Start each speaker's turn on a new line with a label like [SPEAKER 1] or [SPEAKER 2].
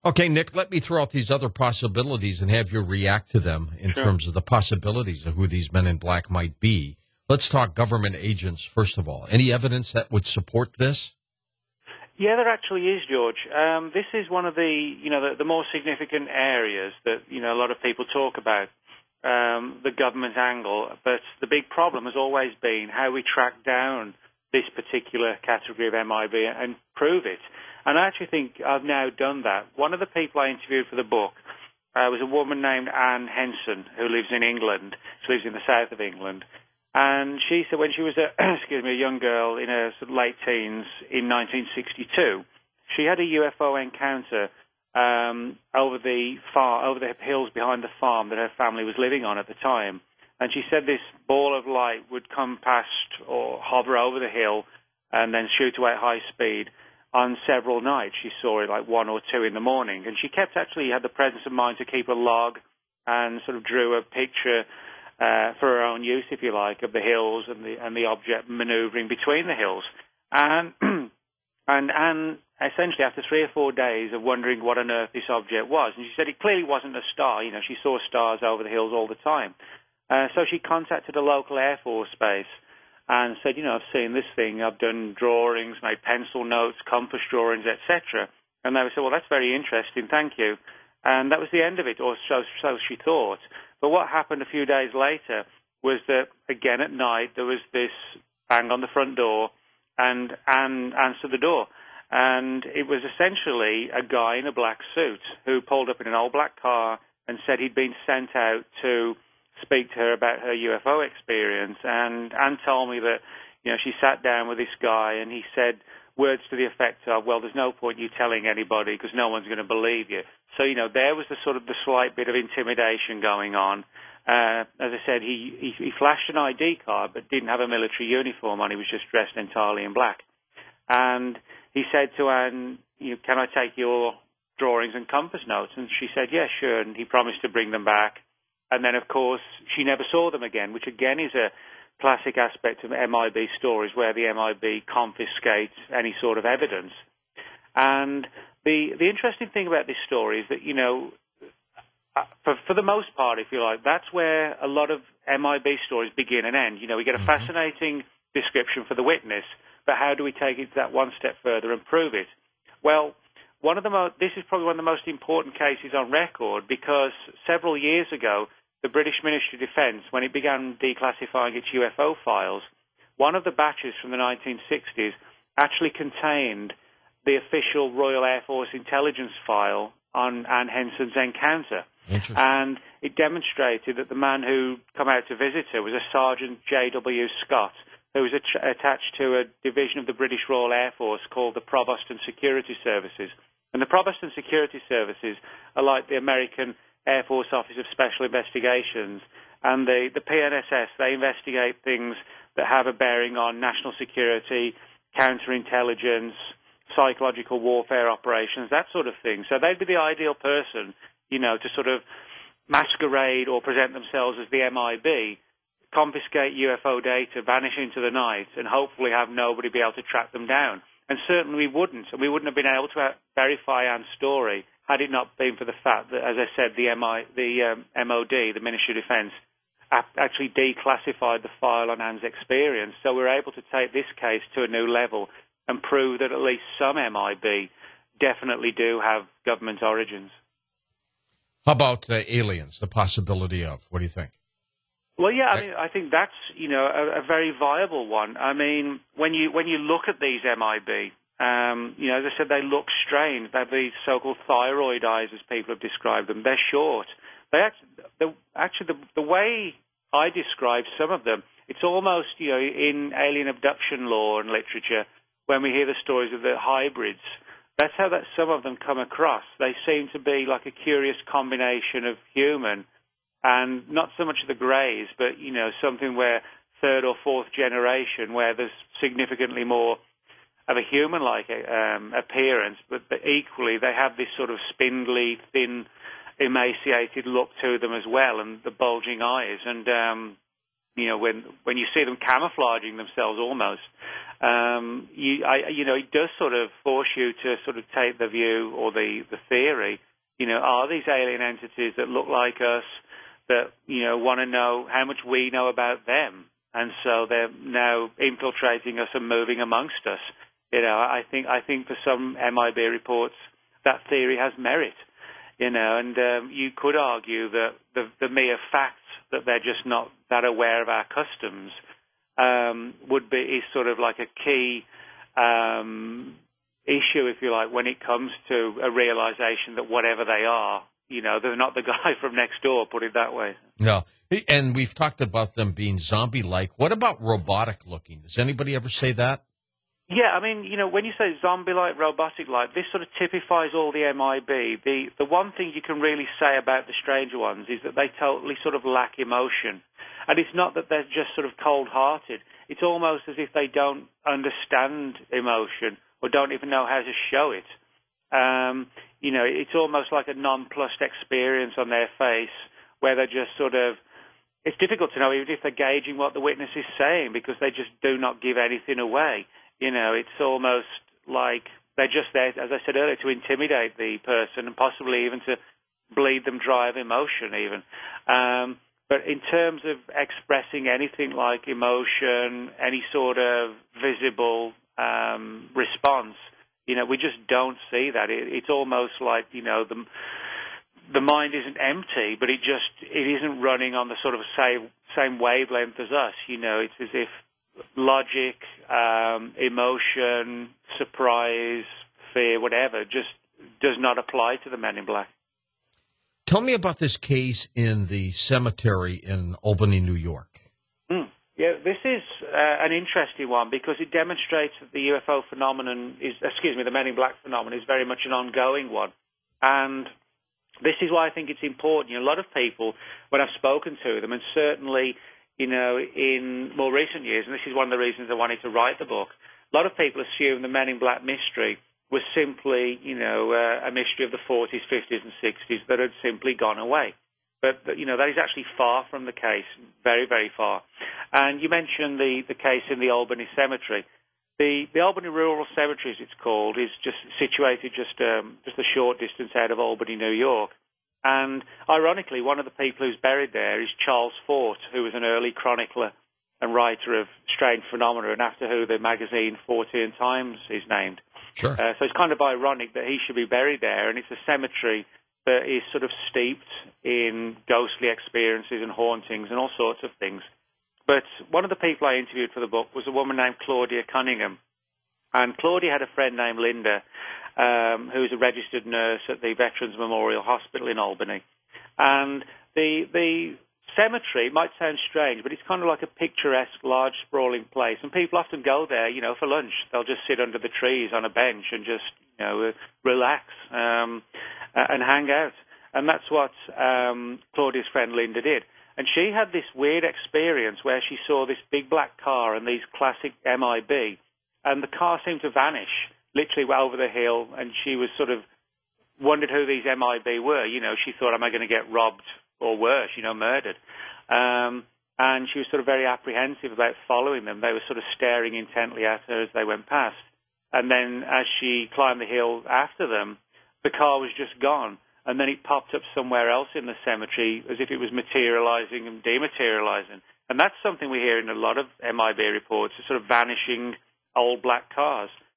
[SPEAKER 1] Okay, Nick, let me throw out these other possibilities and have you react to them in
[SPEAKER 2] Sure.
[SPEAKER 1] terms of the possibilities of who these men in black might be. Let's talk government agents, first of all. Any evidence that would support this?
[SPEAKER 2] Yeah, there actually is, George. This is one of the more significant areas that, a lot of people talk about, the government angle. But the big problem has always been how we track down this particular category of MIB and prove it. And I actually think I've now done that. One of the people I interviewed for the book was a woman named Anne Henson, who lives in England. She lives in the south of England. And she said when she was a young girl in her sort of late teens in 1962, she had a UFO encounter over the hills behind the farm that her family was living on at the time. And she said this ball of light would come past or hover over the hill and then shoot away at high speed. On several nights, she saw it like 1 or 2 in the morning. And she had the presence of mind to keep a log and sort of drew a picture for her own use, if you like, of the hills and the object maneuvering between the hills. And essentially, after 3 or 4 days of wondering what on earth this object was, and she said it clearly wasn't a star. She saw stars over the hills all the time. So she contacted a local Air Force base and said, I've seen this thing. I've done drawings, made pencil notes, compass drawings, etc. And they said, well, that's very interesting, thank you. And that was the end of it, or so she thought. But what happened a few days later was that, again at night, there was this bang on the front door, and Anne answered the door. And it was essentially a guy in a black suit who pulled up in an old black car and said he'd been sent out to speak to her about her UFO experience. And Anne told me that, she sat down with this guy and he said words to the effect of, well, there's no point you telling anybody because no one's going to believe you. So, there was the slight bit of intimidation going on. As I said, he flashed an ID card but didn't have a military uniform on. He was just dressed entirely in black. And he said to Anne, can I take your drawings and compass notes? And she said, yeah, sure. And he promised to bring them back. And then, of course, she never saw them again, which again is a classic aspect of MIB stories where the MIB confiscates any sort of evidence. And the interesting thing about this story is that, for the most part, if you like, that's where a lot of MIB stories begin and end. We get a fascinating description for the witness, but how do we take it that one step further and prove it? Well, this is probably one of the most important cases on record because several years ago, the British Ministry of Defence, when it began declassifying its UFO files, one of the batches from the 1960s actually contained the official Royal Air Force intelligence file on Anne Henson's encounter. And it demonstrated that the man who come out to visit her was a Sergeant J.W. Scott, who was attached to a division of the British Royal Air Force called the Provost and Security Services. And the Provost and Security Services are like the American Air Force Office of Special Investigations. And the PNSS, they investigate things that have a bearing on national security, counterintelligence, psychological warfare operations, that sort of thing. So they'd be the ideal person, to sort of masquerade or present themselves as the MIB, confiscate UFO data, vanish into the night, and hopefully have nobody be able to track them down. And certainly we wouldn't. And we wouldn't have been able to verify Anne's story had it not been for the fact that, as I said, the MOD, the Ministry of Defence, actually declassified the file on Anne's experience. So we're able to take this case to a new level and prove that at least some MIB definitely do have government origins.
[SPEAKER 1] How about aliens, the possibility of? What do you think?
[SPEAKER 2] Well, yeah, I think that's, a very viable one. I mean, when you look at these MIB, as I said, they look strange. They have these so-called thyroid eyes, as people have described them. They're short. The way I describe some of them, it's almost, in alien abduction lore and literature, when we hear the stories of the hybrids, that's how some of them come across. They seem to be like a curious combination of human and not so much the greys, but, something where third or fourth generation, where there's significantly more of a human-like appearance, but equally they have this sort of spindly, thin, emaciated look to them as well, and the bulging eyes. And, when you see them camouflaging themselves almost. It does sort of force you to sort of take the view or the theory. Are these alien entities that look like us that want to know how much we know about them, and so they're now infiltrating us and moving amongst us? I think for some MIB reports that theory has merit. And you could argue that the mere fact that they're just not that aware of our customs is sort of like a key issue, if you like, when it comes to a realization that whatever they are, they're not the guy from next door, put it that way.
[SPEAKER 1] No. And we've talked about them being zombie-like. What about robotic-looking? Does anybody ever say that?
[SPEAKER 2] Yeah, I mean, when you say zombie-like, robotic-like, this sort of typifies all the MIB. The one thing you can really say about the stranger ones is that they totally sort of lack emotion. And it's not that they're just sort of cold-hearted. It's almost as if they don't understand emotion or don't even know how to show it. It's almost like a nonplussed experience on their face where they're just sort of, it's difficult to know even if they're gauging what the witness is saying because they just do not give anything away. It's almost like they're just there, as I said earlier, to intimidate the person and possibly even to bleed them dry of emotion even. But in terms of expressing anything like emotion, any sort of visible response, we just don't see that. It's almost like, the mind isn't empty, but it isn't running on the sort of same wavelength as us. It's as if logic, emotion, surprise, fear, whatever, just does not apply to the Men in Black.
[SPEAKER 1] Tell me about this case in the cemetery in Albany, New York.
[SPEAKER 2] Yeah, this is an interesting one because it demonstrates that the UFO phenomenon the Men in Black phenomenon is very much an ongoing one. And this is why I think it's important. A lot of people, when I've spoken to them, and certainly in more recent years, and this is one of the reasons I wanted to write the book, a lot of people assume the Men in Black mystery was simply, a mystery of the 40s, 50s, and 60s that had simply gone away. But that is actually far from the case, very, very far. And you mentioned the case in the Albany Cemetery. The Albany Rural Cemetery, as it's called, is just situated just a short distance out of Albany, New York. And ironically, one of the people who's buried there is Charles Fort, who was an early chronicler and writer of strange phenomena, and after who the magazine Fortean Times is named.
[SPEAKER 1] Sure.
[SPEAKER 2] So it's kind of ironic that he should be buried there, and it's a cemetery that is sort of steeped in ghostly experiences and hauntings and all sorts of things. But one of the people I interviewed for the book was a woman named Claudia Cunningham. And Claudia had a friend named Linda, who is a registered nurse at the Veterans Memorial Hospital in Albany. And the cemetery might sound strange, but it's kind of like a picturesque, large, sprawling place. And people often go there, for lunch. They'll just sit under the trees on a bench and just, relax and hang out. And that's what Claudia's friend Linda did. And she had this weird experience where she saw this big black car and these classic MIB, and the car seemed to vanish, literally over the hill, and she was sort of wondered who these MIB were. She thought, am I going to get robbed or worse, murdered? And she was sort of very apprehensive about following them. They were sort of staring intently at her as they went past. And then as she climbed the hill after them, the car was just gone. And then it popped up somewhere else in the cemetery as if it was materializing and dematerializing. And that's something we hear in a lot of MIB reports, sort of vanishing old black cars.